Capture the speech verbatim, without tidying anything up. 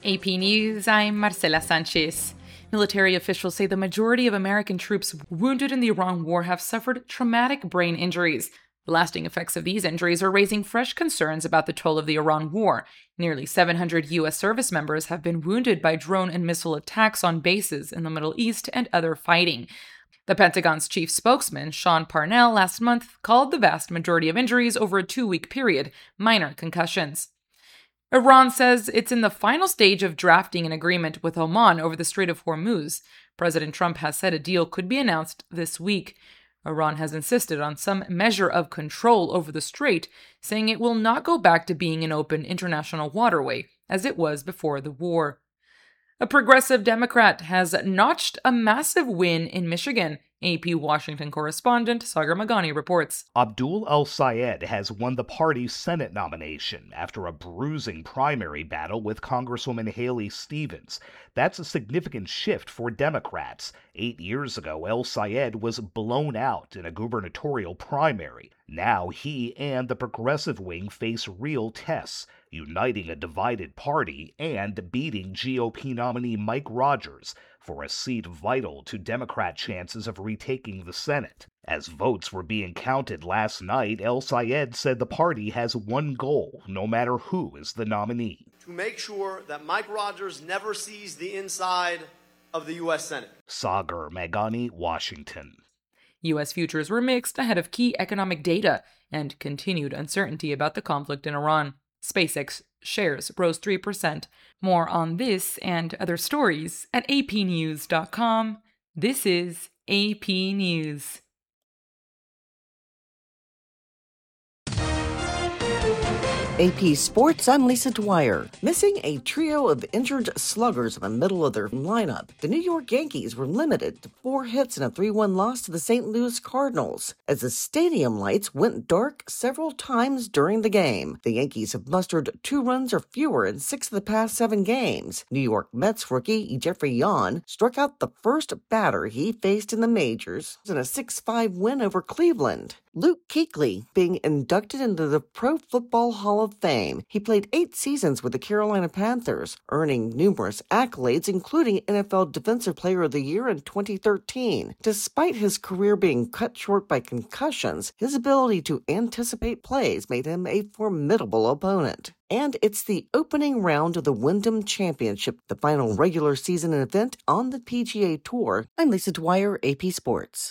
A P News, I'm Marcela Sanchez. Military officials say the majority of American troops wounded in the Iran war have suffered traumatic brain injuries. The lasting effects of these injuries are raising fresh concerns about the toll of the Iran war. Nearly seven hundred U S service members have been wounded by drone and missile attacks on bases in the Middle East and other fighting. The Pentagon's chief spokesman, Sean Parnell, last month called the vast majority of injuries over a two-week period minor concussions. Iran says it's in the final stage of drafting an agreement with Oman over the Strait of Hormuz. President Trump has said a deal could be announced this week. Iran has insisted on some measure of control over the strait, saying it will not go back to being an open international waterway, as it was before the war. A progressive Democrat has notched a massive win in Michigan. A P Washington correspondent Sagar Meghani reports. Abdul El-Sayed has won the party's Senate nomination after a bruising primary battle with Congresswoman Haley Stevens. That's a significant shift for Democrats. Eight years ago, El-Sayed was blown out in a gubernatorial primary. Now he and the progressive wing face real tests, uniting a divided party and beating G O P nominee Mike Rogers for a seat vital to Democrat chances of retaking the Senate. As votes were being counted last night, El-Sayed said the party has one goal, no matter who is the nominee: to make sure that Mike Rogers never sees the inside of the U S Senate. Sagar Meghani, Washington. U S futures were mixed ahead of key economic data and continued uncertainty about the conflict in Iran. SpaceX shares rose three percent. More on this and other stories at A P news dot com. This is A P News. A P Sports, I'm Lisa Dwyer. Missing a trio of injured sluggers in the middle of their lineup, the New York Yankees were limited to four hits in a three one loss to the Saint Louis Cardinals, as the stadium lights went dark several times during the game. The Yankees have mustered two runs or fewer in six of the past seven games. New York Mets rookie Jeffrey Yan struck out the first batter he faced in the majors in a six five win over Cleveland. Luke Kuechly being inducted into the Pro Football Hall of Fame. He played eight seasons with the Carolina Panthers, earning numerous accolades, including N F L Defensive Player of the Year in twenty thirteen. Despite his career being cut short by concussions, his ability to anticipate plays made him a formidable opponent. And it's the opening round of the Wyndham Championship, the final regular season event on the P G A Tour. I'm Lisa Dwyer, A P Sports.